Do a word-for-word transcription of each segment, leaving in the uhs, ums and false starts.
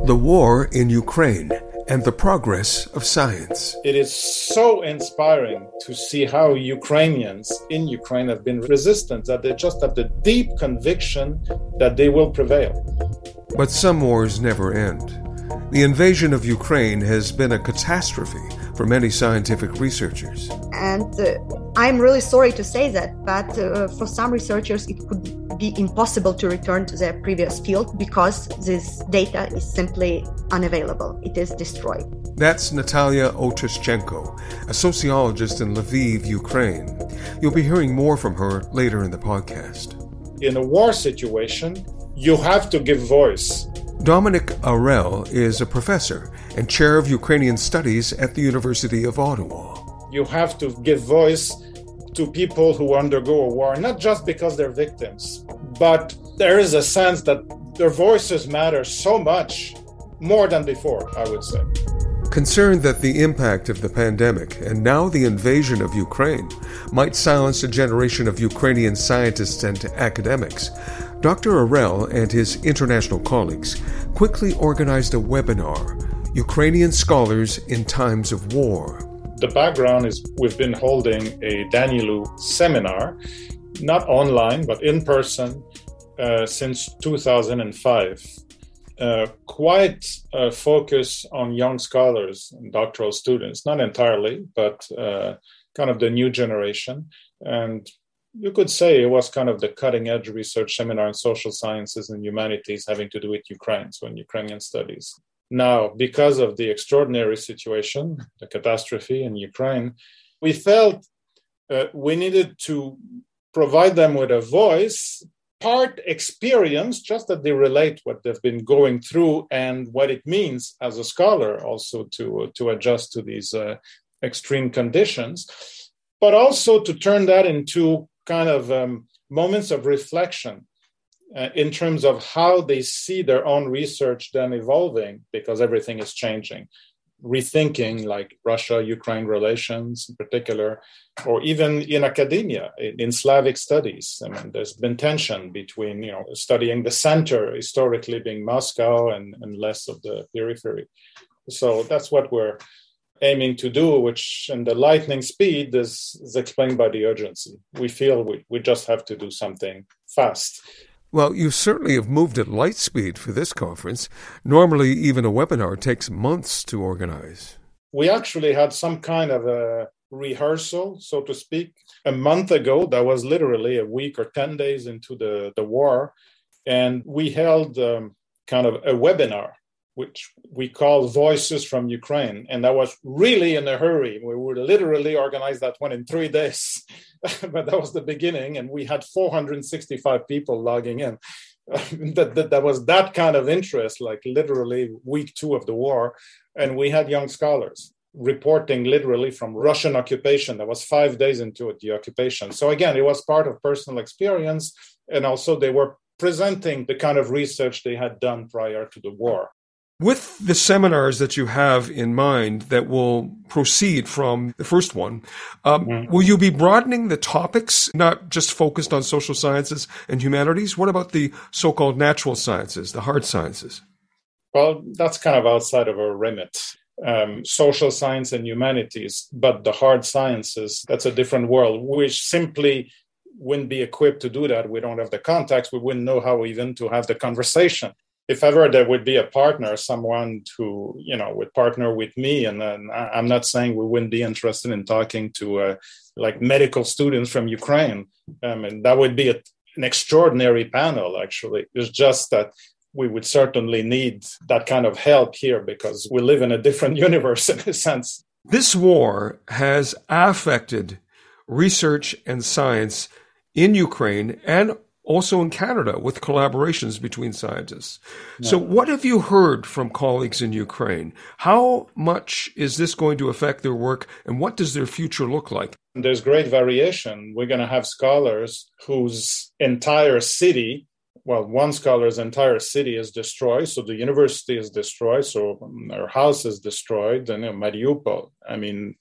The war in Ukraine and the progress of science. It is so inspiring to see how Ukrainians in Ukraine have been resistant, that they just have the deep conviction that they will prevail. But some wars never end. The invasion of Ukraine has been a catastrophe for many scientific researchers. And uh, I'm really sorry to say that, but uh, for some researchers it could be impossible to return to their previous field because this data is simply unavailable. It is destroyed. That's Natalia Otyshchenko, a sociologist in Lviv, Ukraine. You'll be hearing more from her later in the podcast. In a war situation, you have to give voice. Dominic Arel is a professor and chair of Ukrainian studies at the University of Ottawa. You have to give voice to people who undergo a war, not just because they're victims, but there is a sense that their voices matter so much more than before, I would say. Concerned that the impact of the pandemic and now the invasion of Ukraine might silence a generation of Ukrainian scientists and academics, Doctor Arel and his international colleagues quickly organized a webinar, Ukrainian Scholars in Times of War. The background is we've been holding a Danielu seminar, not online, but in person, uh, since two thousand five. Uh, quite a focus on young scholars and doctoral students, not entirely, but uh, kind of the new generation. And you could say it was kind of the cutting-edge research seminar in social sciences and humanities having to do with Ukraine, so in Ukrainian studies. Now, because of the extraordinary situation, the catastrophe in Ukraine, we felt uh, we needed to provide them with a voice, part experience, just that they relate what they've been going through and what it means as a scholar also to, to adjust to these uh, extreme conditions, but also to turn that into kind of um, moments of reflection uh, in terms of how they see their own research then evolving, because everything is changing. Rethinking like Russia-Ukraine relations in particular, or even in academia, in, in Slavic studies. I mean, there's been tension between, you know, studying the center historically being Moscow and, and less of the periphery. So that's what we're aiming to do, which in the lightning speed is, is explained by the urgency. We feel we, we just have to do something fast. Well, you certainly have moved at light speed for this conference. Normally, even a webinar takes months to organize. We actually had some kind of a rehearsal, so to speak, a month ago. That was literally a week or ten days into the, the war. And we held um, kind of a webinar, which we call Voices from Ukraine. And that was really in a hurry. We would literally organize that one in three days. But that was the beginning. And we had four hundred sixty-five people logging in. that, that, that was that kind of interest, like literally week two of the war. And we had young scholars reporting literally from Russian occupation. That was five days into it, the occupation. So again, it was part of personal experience. And also they were presenting the kind of research they had done prior to the war. With the seminars that you have in mind that will proceed from the first one, um, mm-hmm. will you be broadening the topics, not just focused on social sciences and humanities? What about the so-called natural sciences, the hard sciences? Well, that's kind of outside of our remit. Um, social science and humanities, but the hard sciences, that's a different world, which simply wouldn't be equipped to do that. We don't have the context. We wouldn't know how even to have the conversation. If ever there would be a partner, someone who, you know, would partner with me, and then I'm not saying we wouldn't be interested in talking to uh, like medical students from Ukraine. Um, and that would be a, an extraordinary panel, actually. It's just that we would certainly need that kind of help here because we live in a different universe in a sense. This war has affected research and science in Ukraine and also in Canada with collaborations between scientists. Yeah. So what have you heard from colleagues in Ukraine? How much is this going to affect their work, and what does their future look like? There's great variation. We're going to have scholars whose entire city, well, one scholar's entire city is destroyed, so the university is destroyed, so their house is destroyed, and you know, Mariupol. I mean,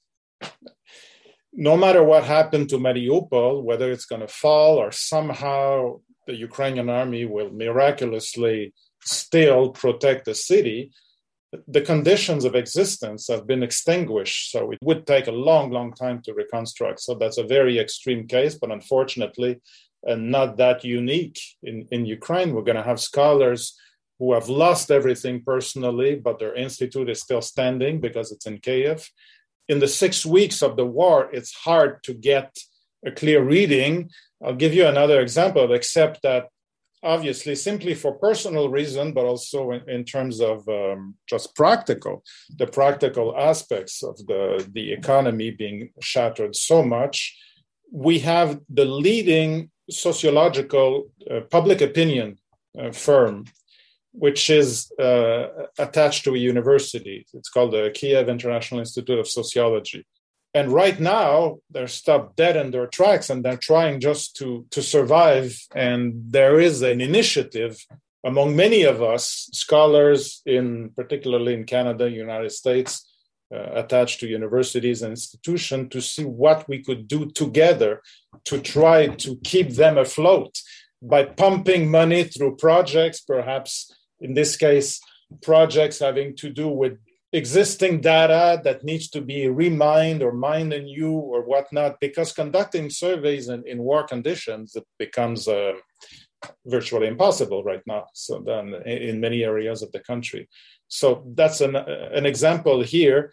no matter what happened to Mariupol, whether it's going to fall or somehow the Ukrainian army will miraculously still protect the city, the conditions of existence have been extinguished. So it would take a long, long time to reconstruct. So that's a very extreme case, but unfortunately, and not that unique in, in Ukraine. We're going to have scholars who have lost everything personally, but their institute is still standing because it's in Kiev. In the six weeks of the war, it's hard to get a clear reading. I'll give you another example, except that obviously simply for personal reason, but also in, in terms of um, just practical, the practical aspects of the, the economy being shattered so much. We have the leading sociological uh, public opinion uh, firm, which is uh, attached to a university. It's called the Kiev International Institute of Sociology. And right now, they're stopped dead in their tracks and they're trying just to, to survive. And there is an initiative among many of us, scholars, in particularly in Canada, United States, uh, attached to universities and institutions, to see what we could do together to try to keep them afloat by pumping money through projects, perhaps in this case, projects having to do with existing data that needs to be remined or mined anew or whatnot, because conducting surveys in, in war conditions, it becomes uh, virtually impossible right now. So then in many areas of the country. So that's an, an example here,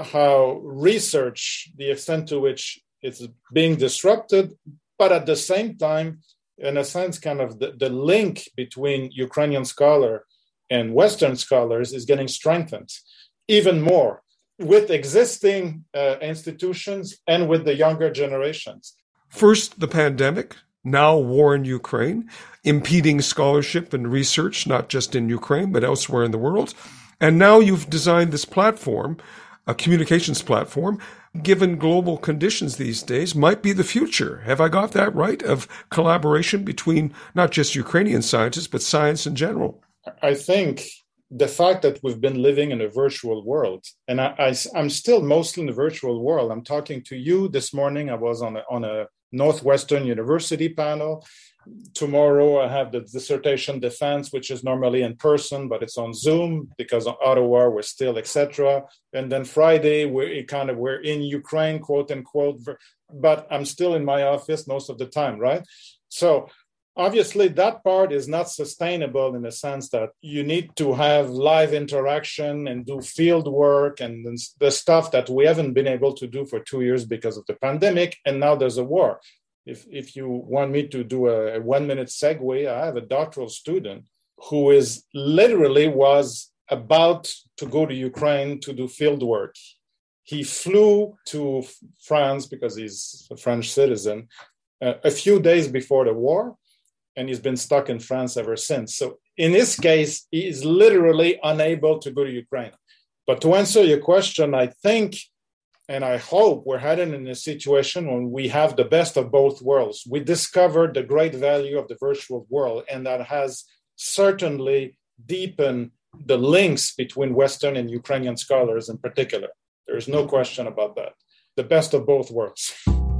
how research, the extent to which it's being disrupted, but at the same time, in a sense, kind of the, the link between Ukrainian scholar and Western scholars is getting strengthened even more with existing uh, institutions and with the younger generations. First, the pandemic, now war in Ukraine, impeding scholarship and research, not just in Ukraine, but elsewhere in the world. And now you've designed this platform, a communications platform, given global conditions these days, might be the future. Have I got that right? Of collaboration between not just Ukrainian scientists, but science in general? I think the fact that we've been living in a virtual world, and I, I, I'm still mostly in the virtual world. I'm talking to you this morning. I was on a, on a Northwestern University panel. Tomorrow I have the dissertation defense, which is normally in person, but it's on Zoom because on Ottawa we're still, et cetera. And then Friday we're kind of we're in Ukraine, quote unquote, but I'm still in my office most of the time, right? So obviously, that part is not sustainable in the sense that you need to have live interaction and do field work and the stuff that we haven't been able to do for two years because of the pandemic. And now there's a war. If if you want me to do a, a one-minute segue, I have a doctoral student who is literally was about to go to Ukraine to do field work. He flew to France because he's a French citizen uh, a few days before the war. And he's been stuck in France ever since. So in this case, he is literally unable to go to Ukraine. But to answer your question, I think, and I hope we're heading in a situation when we have the best of both worlds. We discovered the great value of the virtual world, and that has certainly deepened the links between Western and Ukrainian scholars in particular. There's no question about that. The best of both worlds.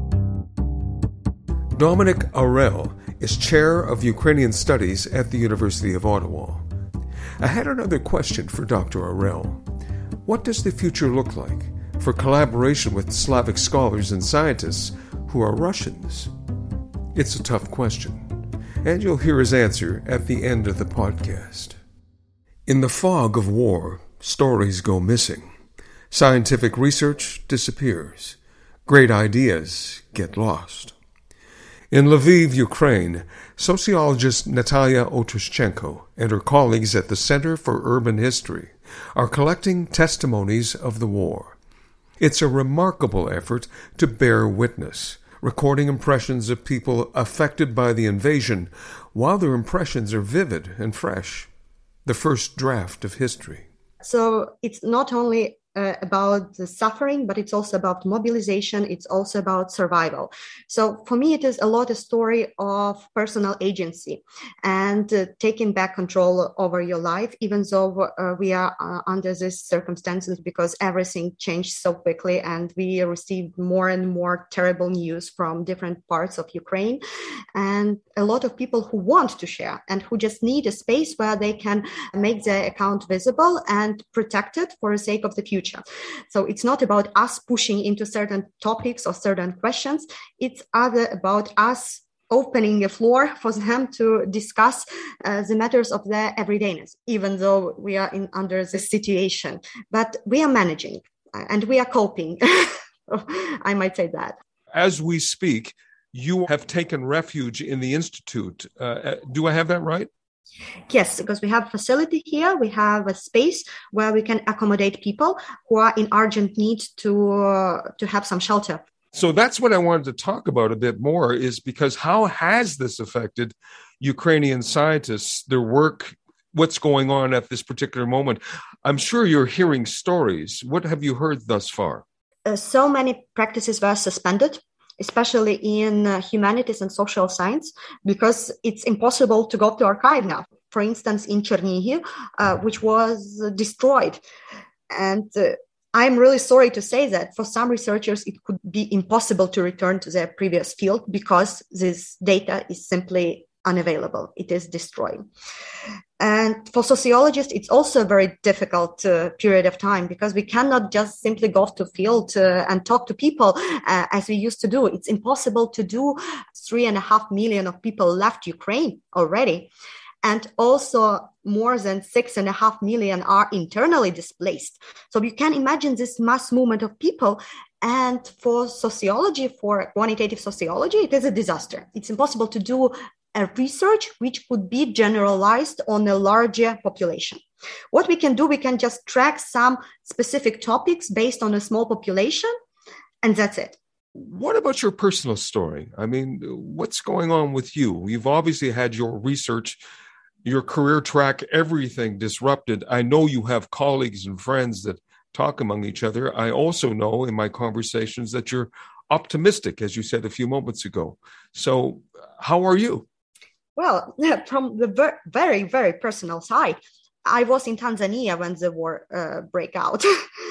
Dominic Arel is chair of Ukrainian Studies at the University of Ottawa. I had another question for Doctor Arel. What does the future look like for collaboration with Slavic scholars and scientists who are Russians? It's a tough question, and you'll hear his answer at the end of the podcast. In the fog of war, stories go missing. Scientific research disappears. Great ideas get lost. In Lviv, Ukraine, sociologist Natalia Otushchenko and her colleagues at the Center for Urban History are collecting testimonies of the war. It's a remarkable effort to bear witness, recording impressions of people affected by the invasion while their impressions are vivid and fresh. The first draft of history. So it's not only uh, about the suffering, but it's also about mobilization. It's also about survival. So for me, it is a lot a story of personal agency and uh, taking back control over your life, even though uh, we are uh, under these circumstances, because everything changed so quickly and we received more and more terrible news from different parts of Ukraine. And a lot of people who want to share and who just need a space where they can make their account visible and protected for the sake of the future. So it's not about us pushing into certain topics or certain questions. It's other about us opening a floor for them to discuss uh, the matters of their everydayness, even though we are in under this situation. But we are managing and we are coping. I might say that. As we speak, you have taken refuge in the Institute. Uh, do I have that right? Yes, because we have a facility here. We have a space where we can accommodate people who are in urgent need to uh, to have some shelter. So that's what I wanted to talk about a bit more, is because how has this affected Ukrainian scientists, their work, what's going on at this particular moment? I'm sure you're hearing stories. What have you heard thus far? Uh, so many practices were suspended, especially in uh, humanities and social science, because it's impossible to go to archive now. For instance, in Chernihiv, uh, which was uh, destroyed. And uh, I'm really sorry to say that for some researchers, it could be impossible to return to their previous field because this data is simply unavailable. It is destroyed. And for sociologists, it's also a very difficult uh, period of time because we cannot just simply go to field uh, and talk to people uh, as we used to do. It's impossible to do. Three and a half million of people left Ukraine already. And also more than six and a half million are internally displaced. So you can imagine this mass movement of people. And for sociology, for quantitative sociology, it is a disaster. It's impossible to do a research which could be generalized on a larger population. What we can do, we can just track some specific topics based on a small population, and that's it. What about your personal story? I mean, what's going on with you? You've obviously had your research, your career track, everything disrupted. I know you have colleagues and friends that talk among each other. I also know in my conversations that you're optimistic, as you said a few moments ago. So how are you? Well, from the ver- very, very personal side, I was in Tanzania when the war uh, broke out.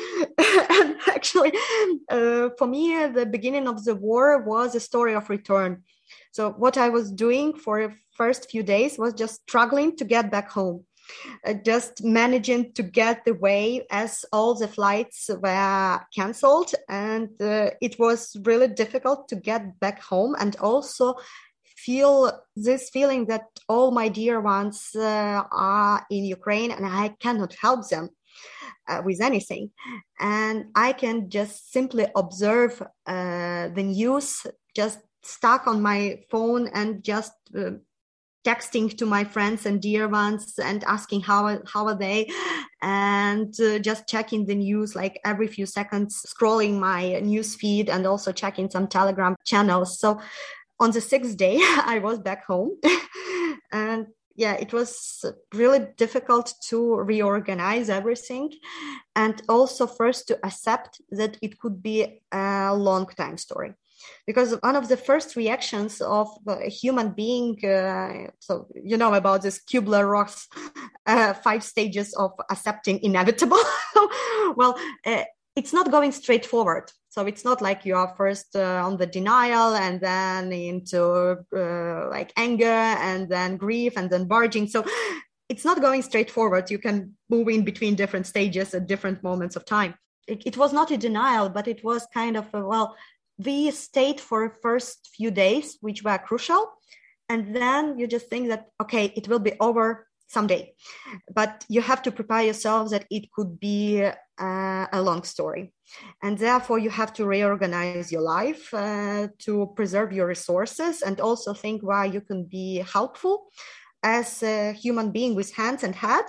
And actually, uh, for me, the beginning of the war was a story of return. So what I was doing for the first few days was just struggling to get back home, uh, just managing to get away as all the flights were canceled. And uh, it was really difficult to get back home and also feel this feeling that all my dear ones uh, are in Ukraine and I cannot help them uh, with anything. And I can just simply observe uh, the news, just stuck on my phone and just uh, texting to my friends and dear ones and asking how, how are they, and uh, just checking the news like every few seconds, scrolling my news feed and also checking some Telegram channels. So on the sixth day, I was back home. And yeah, it was really difficult to reorganize everything. And also first to accept that it could be a long time story. Because one of the first reactions of a human being, uh, so you know about this Kubler-Ross uh, five stages of accepting inevitable. Well, uh, it's not going straight forward. So it's not like you are first uh, on the denial and then into uh, like anger and then grief and then barging. So it's not going straight forward. You can move in between different stages at different moments of time. It, it was not a denial, but it was kind of a, well, we stayed for the first few days, which were crucial. And then you just think that, okay, it will be over someday. But you have to prepare yourself that it could be uh, a long story. And therefore, you have to reorganize your life uh, to preserve your resources and also think why you can be helpful as a human being with hands and head,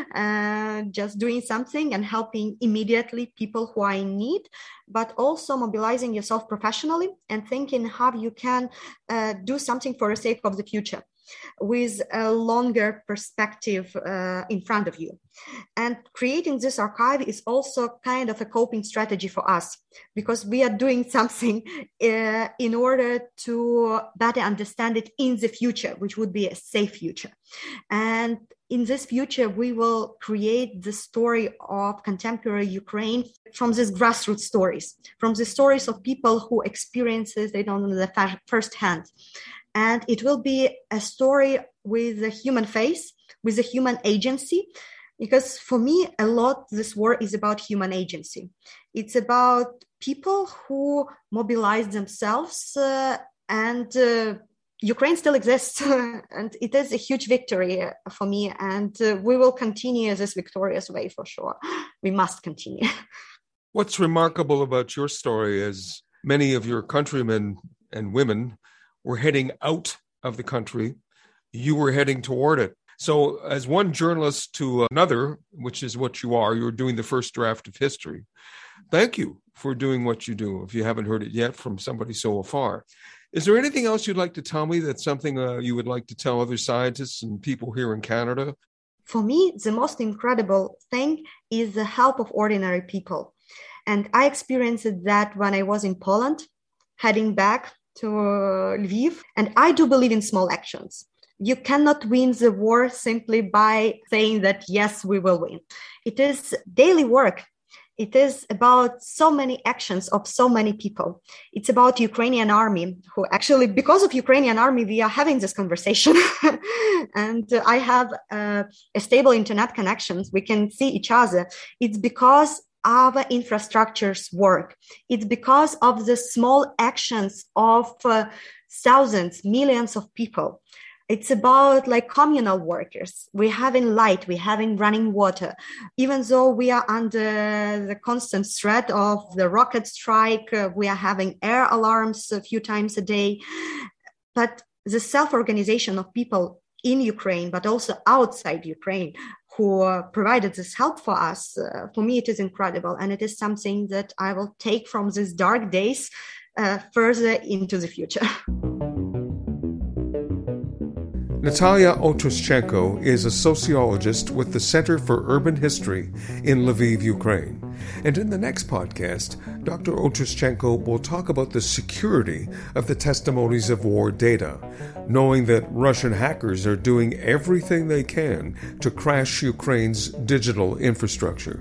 uh, just doing something and helping immediately people who are in need, but also mobilizing yourself professionally and thinking how you can uh, do something for the sake of the future. with a longer perspective uh, in front of you. And creating this archive is also kind of a coping strategy for us, because we are doing something uh, in order to better understand it in the future, which would be a safe future. And in this future, we will create the story of contemporary Ukraine from these grassroots stories, from the stories of people who experiences it on the first hand. And it will be a story with a human face, with a human agency, because for me, a lot this war is about human agency. It's about people who mobilize themselves uh, and uh, Ukraine still exists, and it is a huge victory for me, and uh, we will continue this victorious way for sure. We must continue. What's remarkable about your story is many of your countrymen and women were heading out of the country. You were heading toward it. So as one journalist to another, which is what you are, you're doing the first draft of history. Thank you for doing what you do, if you haven't heard it yet from somebody so afar. Is there anything else you'd like to tell me that's something uh, you would like to tell other scientists and people here in Canada? For me, the most incredible thing is the help of ordinary people. And I experienced that when I was in Poland, heading back to uh, Lviv. And I do believe in small actions. You cannot win the war simply by saying that, yes, we will win. It is daily work. It is about so many actions of so many people. It's about Ukrainian army, who actually, because of Ukrainian army, we are having this conversation. And uh, I have uh, a stable internet connections. We can see each other. It's because our infrastructures work. It's because of the small actions of uh, thousands, millions of people. It's about like communal workers. We're having light, we're having running water. Even though we are under the constant threat of the rocket strike, uh, we are having air alarms a few times a day. But the self-organization of people in Ukraine, but also outside Ukraine, who uh, provided this help for us, uh, for me, it is incredible. And it is something that I will take from these dark days uh, further into the future. Natalia Otuschenko is a sociologist with the Center for Urban History in Lviv, Ukraine. And in the next podcast, Doctor Otuschenko will talk about the security of the testimonies of war data, knowing that Russian hackers are doing everything they can to crash Ukraine's digital infrastructure.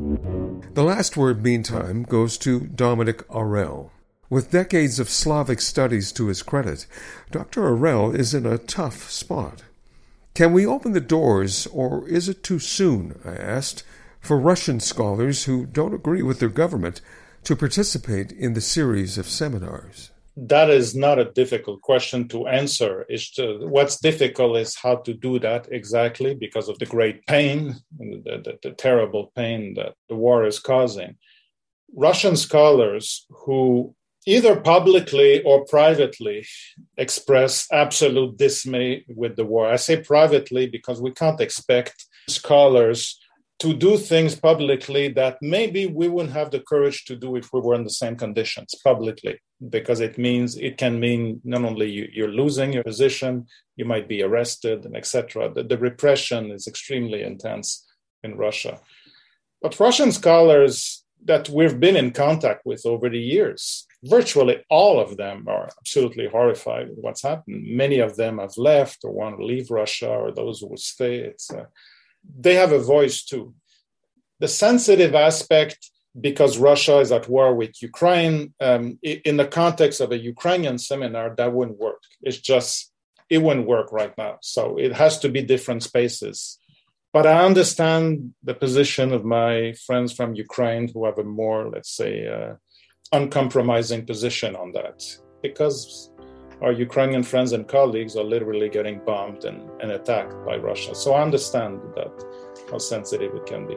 The last word, meantime, goes to Dominic Arel. With decades of Slavic studies to his credit, Doctor Arel is in a tough spot. Can we open the doors, or is it too soon, I asked, for Russian scholars who don't agree with their government to participate in the series of seminars? That is not a difficult question to answer. It's to, what's difficult is how to do that exactly, because of the great pain, the, the, the terrible pain that the war is causing. Russian scholars who either publicly or privately express absolute dismay with the war. I say privately because we can't expect scholars to do things publicly that maybe we wouldn't have the courage to do if we were in the same conditions publicly, because it means it can mean not only you, you're losing your position, you might be arrested, and et cetera. The, the repression is extremely intense in Russia. But Russian scholars that we've been in contact with over the years, virtually all of them are absolutely horrified with what's happened. Many of them have left or want to leave Russia, or those who will stay. It's, uh, they have a voice too. The sensitive aspect, because Russia is at war with Ukraine, um, in the context of a Ukrainian seminar, that wouldn't work. It's just, it wouldn't work right now. So it has to be different spaces. But I understand the position of my friends from Ukraine who have a more, let's say, uh, uncompromising position on that, because our Ukrainian friends and colleagues are literally getting bombed and, and attacked by Russia. So I understand that, how sensitive it can be.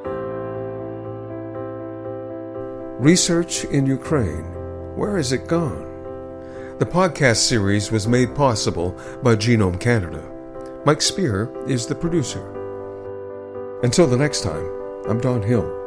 Research in Ukraine. Where has it gone? The podcast series was made possible by Genome Canada. Mike Spear is the producer. Until the next time, I'm Don Hill.